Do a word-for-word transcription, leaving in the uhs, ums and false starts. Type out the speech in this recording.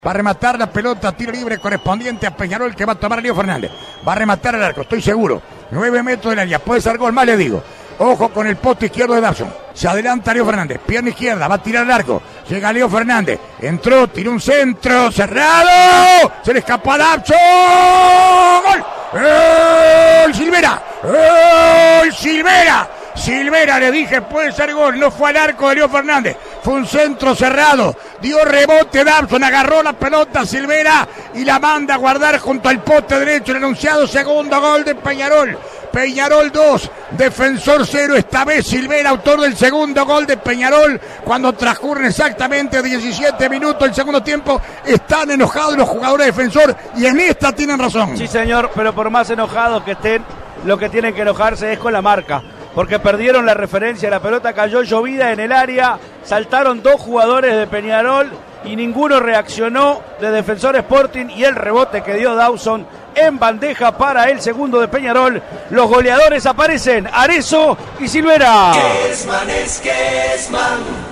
Va a rematar la pelota, tiro libre correspondiente a Peñarol, que va a tomar a Leo Fernández. Va a rematar al arco, estoy seguro. nueve metros del área, puede ser gol, más le digo. Ojo con el poste izquierdo de Dawson. Se adelanta Leo Fernández, pierna izquierda, va a tirar al arco. Llega Leo Fernández, entró, tiró un centro, cerrado. Se le escapó a Dawson. ¡Gol! ¡Gol! ¡Silvera! ¡Gol! ¡Silvera! Silvera, le dije, puede ser gol, no fue al arco de Leo Fernández, fue un centro cerrado, dio rebote Dawson, agarró la pelota Silvera y la manda a guardar junto al poste derecho, el anunciado segundo gol de Peñarol. Peñarol dos, Defensor cero, esta vez Silvera, autor del segundo gol de Peñarol, cuando transcurren exactamente diecisiete minutos el segundo tiempo. Están enojados los jugadores de Defensor y en esta tienen razón. Sí, señor, pero por más enojados que estén, lo que tienen que enojarse es con la marca, porque perdieron la referencia, la pelota cayó llovida en el área, saltaron dos jugadores de Peñarol y ninguno reaccionó de Defensor Sporting, y el rebote que dio Dawson en bandeja para el segundo de Peñarol. Los goleadores aparecen, Arezzo y Silvera. Kesman es Kesman.